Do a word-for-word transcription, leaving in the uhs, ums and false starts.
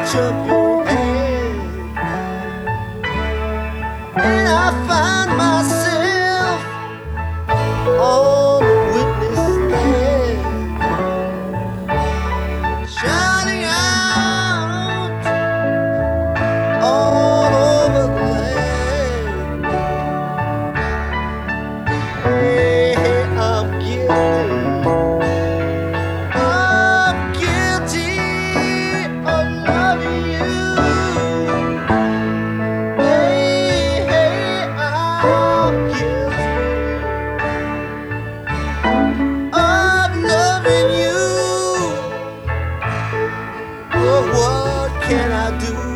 reach of your hand, and I find myself on a witness stand, shining out all over the land. Hey, hey, I'm guilty. I'm guilty of loving you. Hey, hey, I'm guilty of loving you. Oh, what can I do?